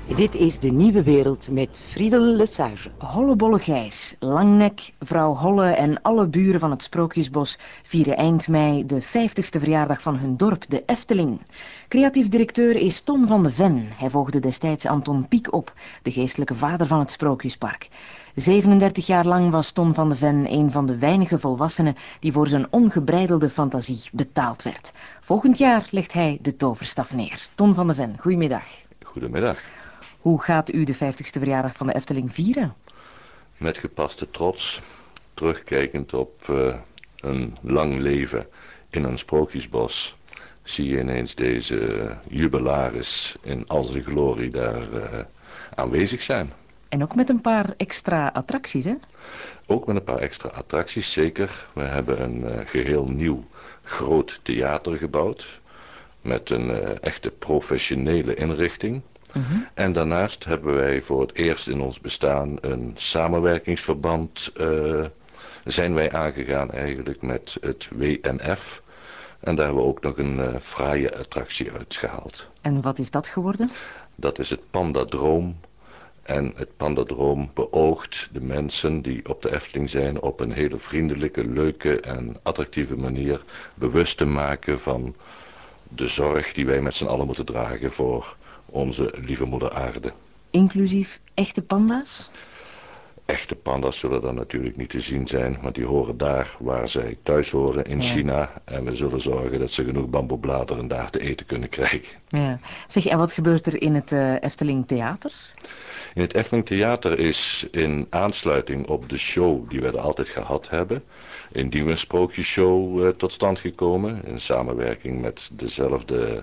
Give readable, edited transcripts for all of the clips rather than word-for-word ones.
Dit is De Nieuwe Wereld met Friedel Lesage. Hollebolle Gijs, Langnek, vrouw Holle en alle buren van het Sprookjesbos vieren eind mei de 50ste verjaardag van hun dorp, de Efteling. Creatief directeur is Ton van de Ven. Hij volgde destijds Anton Pieck op, de geestelijke vader van het Sprookjespark. 37 jaar lang was Ton van de Ven een van de weinige volwassenen die voor zijn ongebreidelde fantasie betaald werd. Volgend jaar legt hij de toverstaf neer. Ton van de Ven, goedemiddag. Goedemiddag. Hoe gaat u de 50ste verjaardag van de Efteling vieren? Met gepaste trots, terugkijkend op een lang leven in een sprookjesbos, zie je ineens deze jubilaris in al zijn glorie daar aanwezig zijn. En ook met een paar extra attracties, hè? Ook met een paar extra attracties, zeker. We hebben een geheel nieuw groot theater gebouwd, met een echte professionele inrichting. En daarnaast hebben wij voor het eerst in ons bestaan een samenwerkingsverband zijn wij aangegaan eigenlijk met het WNF. En daar hebben we ook nog een fraaie attractie uitgehaald. En wat is dat geworden? Dat is het Pandadroom. En het Pandadroom beoogt de mensen die op de Efteling zijn op een hele vriendelijke, leuke en attractieve manier bewust te maken van de zorg die wij met z'n allen moeten dragen voor onze lieve moeder aarde. Inclusief echte panda's? Echte panda's zullen dan natuurlijk niet te zien zijn, want die horen daar waar zij thuis horen in China. En we zullen zorgen dat ze genoeg bamboebladeren daar te eten kunnen krijgen. Ja. Zeg, en wat gebeurt er in het Efteling Theater? In het Efteling Theater is in aansluiting op de show die we er altijd gehad hebben, een nieuwe sprookjesshow tot stand gekomen. In samenwerking met dezelfde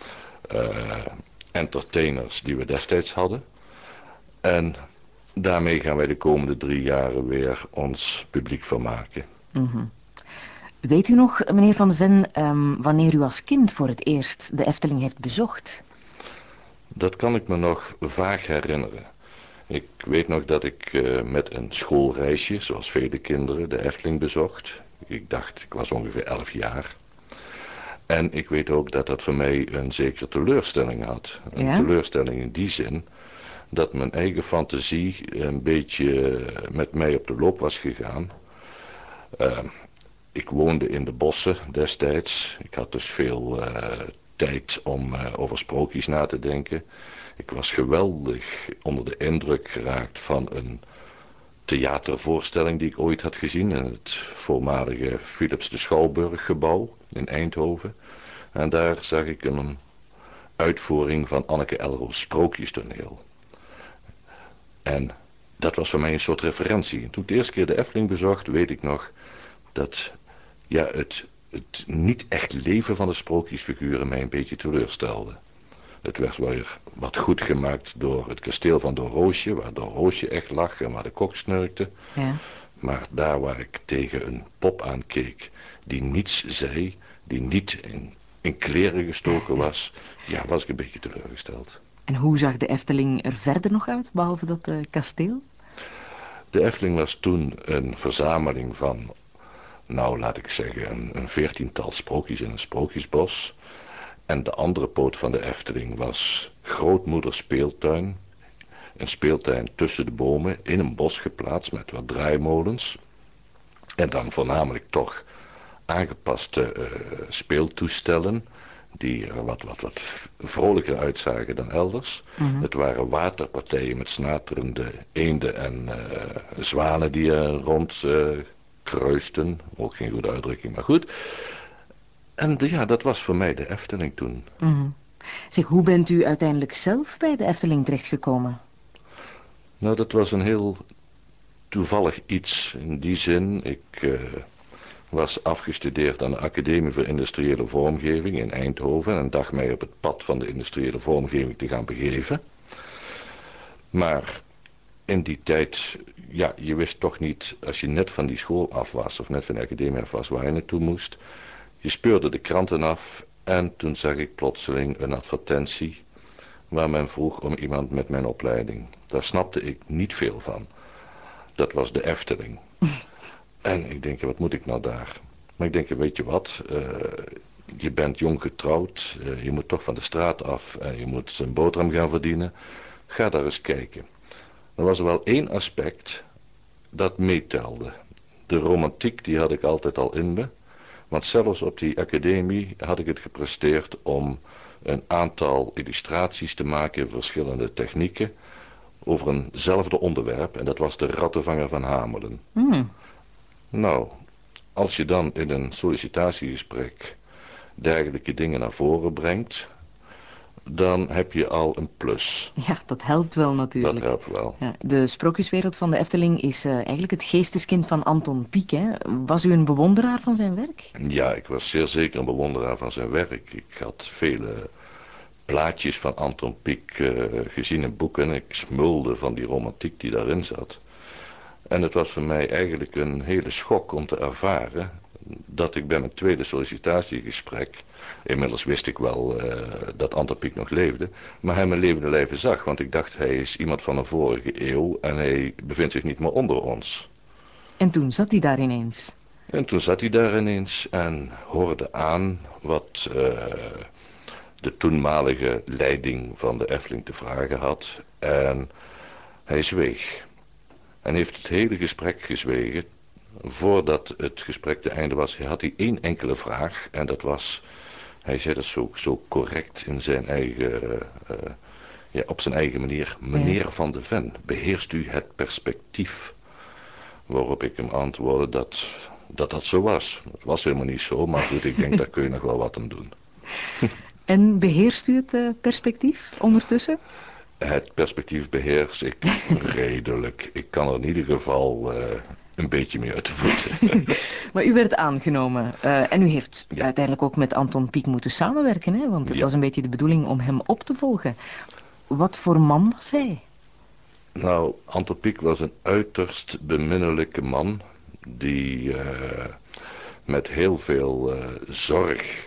entertainers die we destijds hadden. En daarmee gaan wij de komende 3 jaren weer ons publiek vermaken. Weet u nog, meneer Van de Ven, wanneer u als kind voor het eerst de Efteling heeft bezocht? Dat kan ik me nog vaag herinneren. Ik weet nog dat ik met een schoolreisje, zoals vele kinderen, de Efteling bezocht. Ik was ongeveer 11 jaar. En ik weet ook dat dat voor mij een zekere teleurstelling had. Een teleurstelling in die zin dat mijn eigen fantasie een beetje met mij op de loop was gegaan. Ik woonde in de bossen destijds. Ik had dus veel tijd om over sprookjes na te denken. Ik was geweldig onder de indruk geraakt van een theatervoorstelling die ik ooit had gezien in het voormalige Philips de Schouwburg gebouw in Eindhoven. En daar zag ik een uitvoering van Anneke Elro's Sprookjestoneel. En dat was voor mij een soort referentie. En toen ik de eerste keer de Efteling bezocht, weet ik nog dat het niet echt leven van de sprookjesfiguren mij een beetje teleurstelde. Het werd weer wat goed gemaakt door het kasteel van Doornroosje, waar Doornroosje echt lag en waar de kok snurkte. Ja. Maar daar waar ik tegen een pop aankeek die niets zei, die niet in kleren gestoken was, was ik een beetje teleurgesteld. En hoe zag de Efteling er verder nog uit, behalve dat kasteel? De Efteling was toen een verzameling van, laat ik zeggen, een 14-tal sprookjes in een sprookjesbos. En de andere poot van de Efteling was grootmoeders speeltuin. Een speeltuin tussen de bomen in een bos geplaatst met wat draaimolens. En dan voornamelijk toch aangepaste speeltoestellen die er wat vrolijker uitzagen dan elders. Het waren waterpartijen met snaterende eenden en zwanen die er rond kruisten. Ook geen goede uitdrukking, maar goed. En dat was voor mij de Efteling toen. Zeg, hoe bent u uiteindelijk zelf bij de Efteling terechtgekomen? Dat was een heel toevallig iets. In die zin, ik was afgestudeerd aan de Academie voor Industriële Vormgeving in Eindhoven en dacht mij op het pad van de industriële vormgeving te gaan begeven. Maar in die tijd, je wist toch niet, als je net van die school af was of net van de academie af was, waar je naartoe moest. Je speurde de kranten af en toen zag ik plotseling een advertentie waar men vroeg om iemand met mijn opleiding. Daar snapte ik niet veel van. Dat was de Efteling. En ik denk, wat moet ik nou daar? Maar ik denk, weet je wat, je bent jong getrouwd, je moet toch van de straat af en je moet een boterham gaan verdienen. ga daar eens kijken. Er was er wel één aspect dat meetelde. De romantiek die had ik altijd al in me. Want zelfs op die academie had ik het gepresteerd om een aantal illustraties te maken in verschillende technieken over eenzelfde onderwerp. En dat was de rattenvanger van Hamelin. Nou, als je dan in een sollicitatiegesprek dergelijke dingen naar voren brengt, dan heb je al een plus. Ja, dat helpt wel natuurlijk. Dat helpt wel. Ja, de sprookjeswereld van de Efteling is eigenlijk het geesteskind van Anton Pieck, hè? Was u een bewonderaar van zijn werk? Ja, ik was zeer zeker een bewonderaar van zijn werk. Ik had vele plaatjes van Anton Pieck gezien in boeken. Ik smulde van die romantiek die daarin zat. En het was voor mij eigenlijk een hele schok om te ervaren dat ik bij mijn tweede sollicitatiegesprek, inmiddels wist ik wel dat Anton Pieck nog leefde, maar hem in levende lijve zag. Want ik dacht, hij is iemand van een vorige eeuw en hij bevindt zich niet meer onder ons. En toen zat hij daar ineens. En toen zat hij daar ineens en hoorde aan wat de toenmalige leiding van de Efteling te vragen had. En hij zweeg. En heeft het hele gesprek gezwegen. Voordat het gesprek te einde was, had hij één enkele vraag. En dat was, hij zei dat zo correct in zijn eigen, op zijn eigen manier. Meneer Van de Ven, beheerst u het perspectief? Waarop ik hem antwoordde dat zo was. Het was helemaal niet zo, maar goed, ik denk daar kun je nog wel wat aan doen. En beheerst u het perspectief ondertussen? Het perspectief beheers ik redelijk. Ik kan er in ieder geval een beetje mee uit de voeten. Maar u werd aangenomen en u heeft uiteindelijk ook met Anton Pieck moeten samenwerken, hè? Want het was een beetje de bedoeling om hem op te volgen. Wat voor man was hij? Nou, Anton Pieck was een uiterst beminnelijke man die met heel veel zorg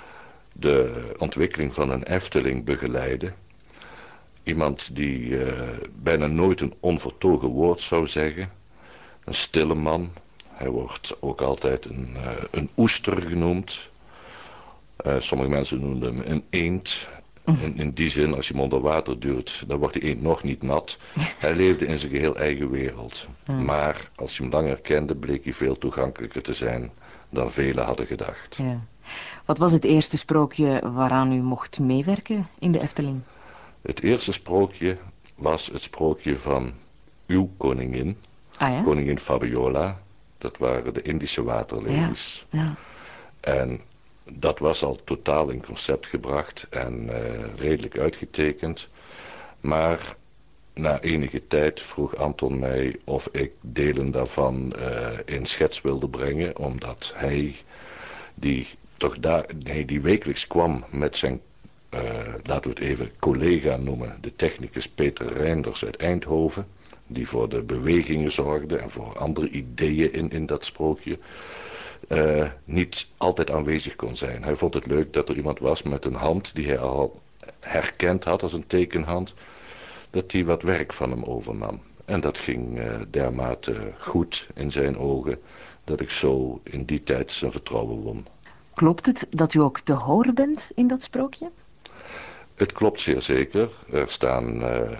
de ontwikkeling van een Efteling begeleidde. Iemand die bijna nooit een onvertogen woord zou zeggen. Een stille man. Hij wordt ook altijd een oester genoemd. Sommige mensen noemen hem een eend. In die zin, als je hem onder water duwt, dan wordt die eend nog niet nat. Hij leefde in zijn geheel eigen wereld. Maar als je hem langer kende, bleek hij veel toegankelijker te zijn dan velen hadden gedacht. Ja. Wat was het eerste sprookje waaraan u mocht meewerken in de Efteling? Het eerste sprookje was het sprookje van uw koningin. Koningin Fabiola. Dat waren de Indische waterlelies. Ja. En dat was al totaal in concept gebracht en redelijk uitgetekend. Maar na enige tijd vroeg Anton mij of ik delen daarvan in schets wilde brengen. Omdat hij, die wekelijks kwam met zijn, laten we het even collega noemen, de technicus Peter Reinders uit Eindhoven. Die voor de bewegingen zorgde en voor andere ideeën in dat sprookje. Niet altijd aanwezig kon zijn. Hij vond het leuk dat er iemand was met een hand die hij al herkend had als een tekenhand. Dat hij wat werk van hem overnam. En dat ging dermate goed in zijn ogen dat ik zo in die tijd zijn vertrouwen won. Klopt het dat u ook te horen bent in dat sprookje? Het klopt zeer zeker. Er staan,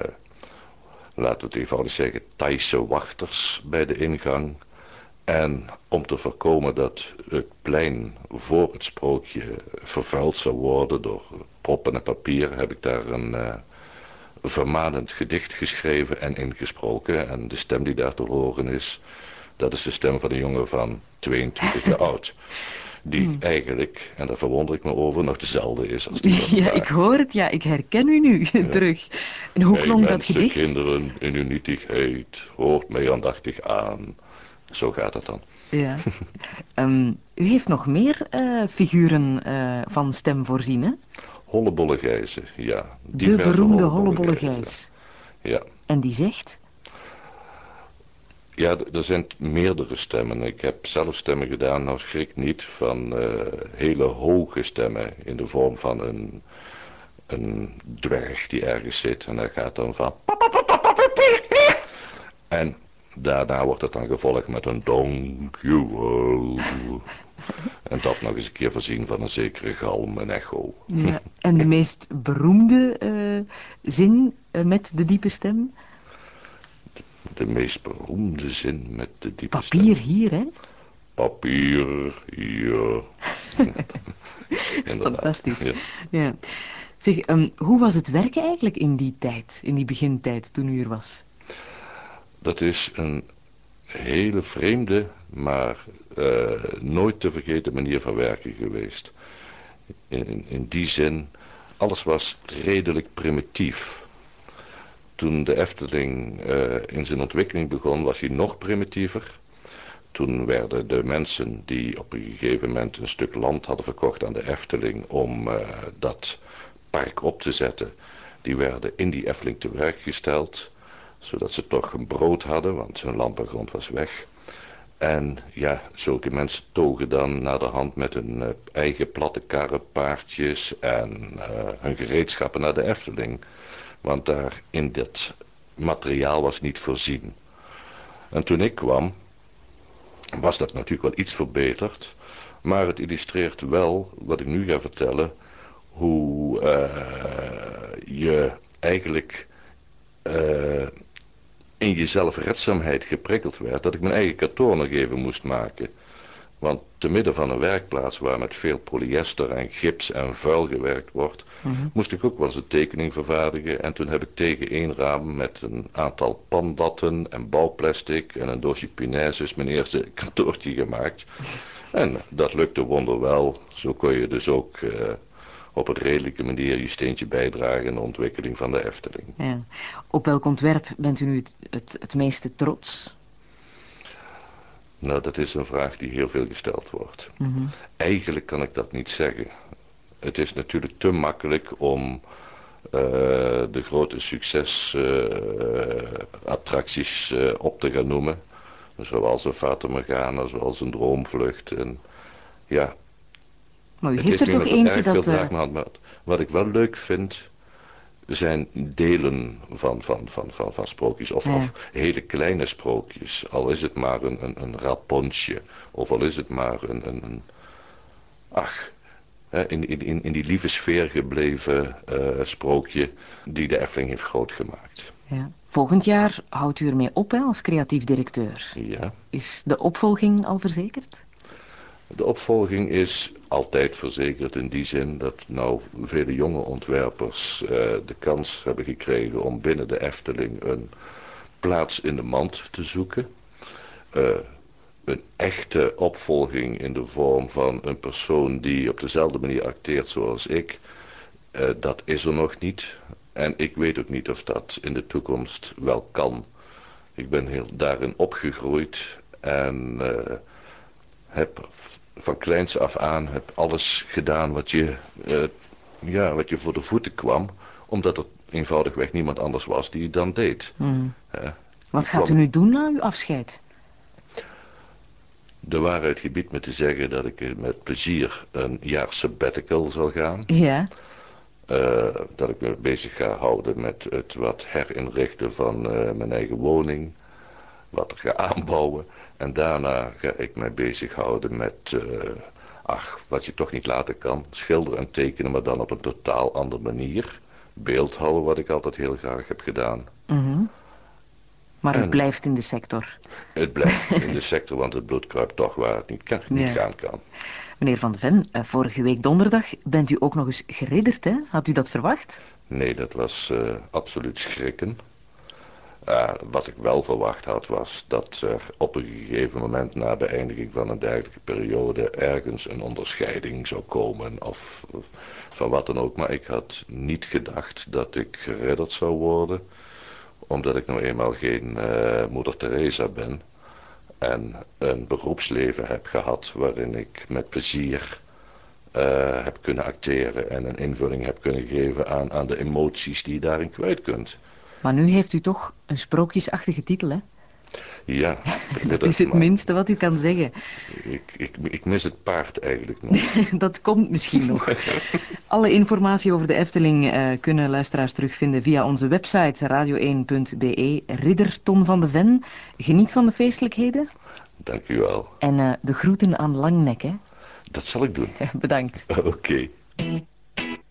laten we het eenvoudig zeggen, Thaise wachters bij de ingang. En om te voorkomen dat het plein voor het sprookje vervuild zou worden door proppen en papier, heb ik daar een vermanend gedicht geschreven en ingesproken. En de stem die daar te horen is, dat is de stem van een jongen van 22 jaar oud. Die eigenlijk, en daar verwonder ik me over, nog dezelfde is als die van Ja, ik hoor het, ja, ik herken u nu terug. En hoe klonk dat gedicht? Kinderen, in uw nietigheid, hoort mij aandachtig aan. Zo gaat het dan. Ja. U heeft nog meer figuren van stem voorzien, hè? Hollebolle Gijzen, ja. De beroemde Hollebolle Gijs. Ja. En die zegt? Ja, er zijn meerdere stemmen. Ik heb zelf stemmen gedaan, nou schrik niet, van hele hoge stemmen in de vorm van een dwerg die ergens zit. En hij gaat dan van... En daarna wordt het dan gevolgd met een dankjewel. En dat nog eens een keer voorzien van een zekere galm en echo. Ja. En de meest beroemde zin met de diepe stem? De meest beroemde zin met de diepe Papier stem. hier, hè? Papier hier. Fantastisch. Ja. Ja. Zeg, hoe was het werken eigenlijk in die tijd, in die begintijd, toen u er was? Dat is een hele vreemde, maar nooit te vergeten manier van werken geweest. In die zin, alles was redelijk primitief. Toen de Efteling in zijn ontwikkeling begon, was hij nog primitiever. Toen werden de mensen die op een gegeven moment een stuk land hadden verkocht aan de Efteling om dat park op te zetten, die werden in die Efteling te werk gesteld, zodat ze toch een brood hadden, want hun landbouwgrond was weg. En ja, zulke mensen togen dan naderhand met hun eigen platte karren, paardjes en hun gereedschappen naar de Efteling. Want daar in dat materiaal was niet voorzien. En toen ik kwam, was dat natuurlijk wel iets verbeterd. Maar het illustreert wel, wat ik nu ga vertellen, hoe je eigenlijk in je zelfredzaamheid geprikkeld werd, dat ik mijn eigen kantoor nog even moest maken. Want te midden van een werkplaats waar met veel polyester en gips en vuil gewerkt wordt, moest ik ook wel eens een tekening vervaardigen. En toen heb ik tegen één raam met een aantal pandatten en bouwplastic en een doosje punaises mijn eerste kantoortje gemaakt. En dat lukte wonderwel. Zo kon je dus ook op een redelijke manier je steentje bijdragen in de ontwikkeling van de Efteling. Ja. Op welk ontwerp bent u nu het meeste trots? Nou, dat is een vraag die heel veel gesteld wordt. Eigenlijk kan ik dat niet zeggen. Het is natuurlijk te makkelijk om de grote succesattracties op te gaan noemen. Zoals een Fata Morgana, zoals een Droomvlucht. En ja, Maar u het heeft is er nu toch met eentje erg veel dat... draagmaat, maar wat ik wel leuk vind, zijn delen van sprookjes of hele kleine sprookjes. Al is het maar een raponsje of al is het maar in die lieve sfeer gebleven sprookje die de Efteling heeft groot gemaakt. Ja. Volgend jaar houdt u ermee op, hè, als creatief directeur. Ja. Is de opvolging al verzekerd? De opvolging is altijd verzekerd in die zin dat nou vele jonge ontwerpers de kans hebben gekregen om binnen de Efteling een plaats in de mand te zoeken. Een echte opvolging in de vorm van een persoon die op dezelfde manier acteert zoals ik, dat is er nog niet. En ik weet ook niet of dat in de toekomst wel kan. Ik ben heel daarin opgegroeid en heb van kleins af aan alles gedaan wat je voor de voeten kwam, omdat er eenvoudigweg niemand anders was die het dan deed. Wat gaat u nu doen na uw afscheid? De waarheid gebiedt me te zeggen dat ik met plezier een jaar sabbatical zal gaan. Ja. Dat ik me bezig ga houden met het wat herinrichten van mijn eigen woning. Wat ik ga aanbouwen. En daarna ga ik mij bezighouden met, wat je toch niet laten kan. Schilderen en tekenen, maar dan op een totaal andere manier. Beeldhouwen, wat ik altijd heel graag heb gedaan. Maar u blijft in de sector. Het blijft in de sector, want het bloed kruipt toch waar het niet gaan kan. Meneer Van de Ven, vorige week donderdag bent u ook nog eens geridderd, hè? Had u dat verwacht? Nee, dat was absoluut schrikken. Wat ik wel verwacht had was dat er op een gegeven moment na beëindiging van een dergelijke periode ergens een onderscheiding zou komen of van wat dan ook. Maar ik had niet gedacht dat ik geridderd zou worden, omdat ik nou eenmaal geen moeder Teresa ben en een beroepsleven heb gehad waarin ik met plezier heb kunnen acteren en een invulling heb kunnen geven aan de emoties die je daarin kwijt kunt. Maar nu heeft u toch een sprookjesachtige titel, hè? Ja, Dat is het maar minste wat u kan zeggen. ik mis het paard eigenlijk nog. Dat komt misschien nog. Alle informatie over de Efteling kunnen luisteraars terugvinden via onze website radio1.be. Ridder Tom van de Ven, geniet van de feestelijkheden. Dank u wel. En de groeten aan Langnek, hè. Dat zal ik doen. Bedankt. Oké.